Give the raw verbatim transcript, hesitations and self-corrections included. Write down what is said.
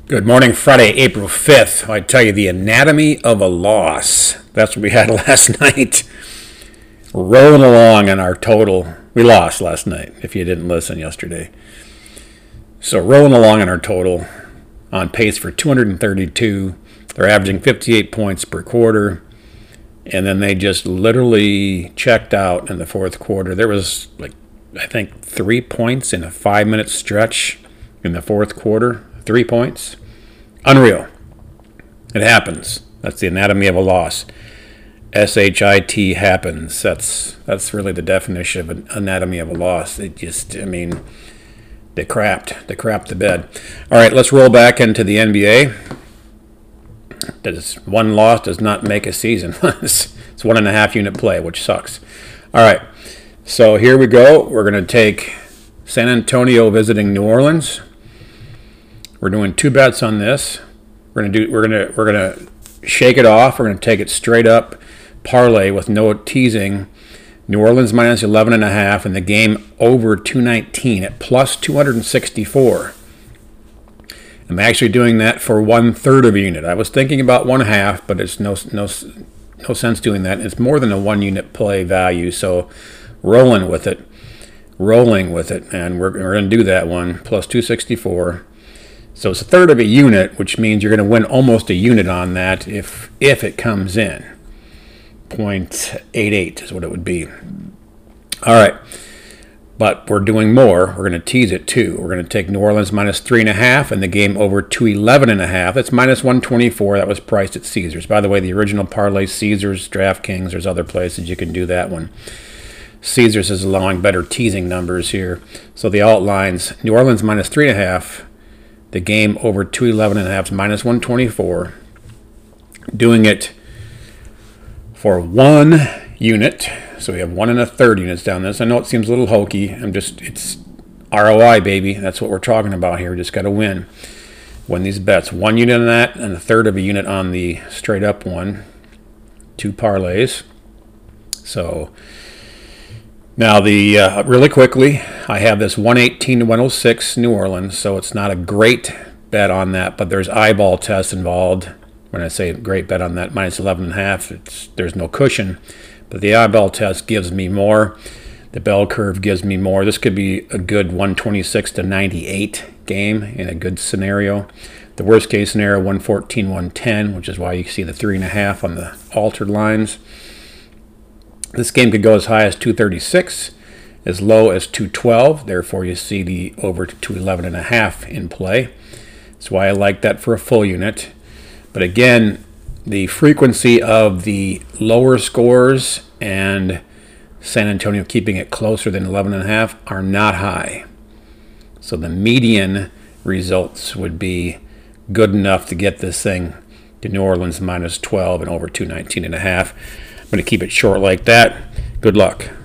Good morning, Friday, April fifth. I tell you, the anatomy of a loss. That's what we had last night. Rolling along on our total. We lost last night, if you didn't listen yesterday. So rolling along on our total, on pace for two hundred thirty-two. They're averaging fifty-eight points per quarter. And then they just literally checked out in the fourth quarter. There was, like, I think, three points in a five-minute stretch in the fourth quarter. Three points. Unreal. It happens. That's the anatomy of a loss. S H I T happens. That's that's really the definition of an anatomy of a loss. It just, I mean, they crapped. They crapped the bed. All right, let's roll back into the N B A. Does one loss does not make a season. It's one and a half unit play, which sucks. All right, so here we go. We're going to take San Antonio visiting New Orleans. We're doing two bets on this. We're gonna do. We're gonna. We're gonna shake it off. We're gonna take it straight up parlay with no teasing. New Orleans minus eleven and a half, and the game over two nineteen at plus two hundred sixty-four. I'm actually doing that for one third of a unit. I was thinking about one half, but it's no no no sense doing that. It's more than a one unit play value. So rolling with it, rolling with it, and we're we're gonna do that one plus two sixty-four. So it's a third of a unit, which means you're going to win almost a unit on that if if it comes in. zero point eight eight is what it would be. All right. But we're doing more. We're going to tease it too. We're going to take New Orleans minus three and a half and the game over two eleven and a half. That's minus one twenty-four. That was priced at Caesars. By the way, the original parlay, Caesars, DraftKings. There's other places you can do that one. Caesars is allowing better teasing numbers here. So the outlines, New Orleans minus three and a half. The game over two eleven and a half is minus one twenty-four. Doing it for one unit. So we have one and a third units down this. I know it seems a little hokey. I'm just, it's R O I, baby. That's what we're talking about here. Just got to win. Win these bets. One unit on that and a third of a unit on the straight up one. Two parlays. So now, the uh, really quickly, I have this one eighteen to one oh six New Orleans, so it's not a great bet on that, but there's eyeball tests involved. When I say great bet on that, minus eleven and a half, it's, there's no cushion, but the eyeball test gives me more. The bell curve gives me more. This could be a good one twenty-six to ninety-eight game in a good scenario. The worst case scenario, one fourteen, one ten, which is why you see the three and a half on the altered lines. This game could go as high as two thirty-six, as low as two twelve. Therefore, you see the over to two eleven and a half in play. That's why I like that for a full unit. But again, the frequency of the lower scores and San Antonio keeping it closer than eleven and a half are not high. So the median results would be good enough to get this thing to New Orleans minus twelve and over two nineteen and a half. I'm going to keep it short like that. Good luck.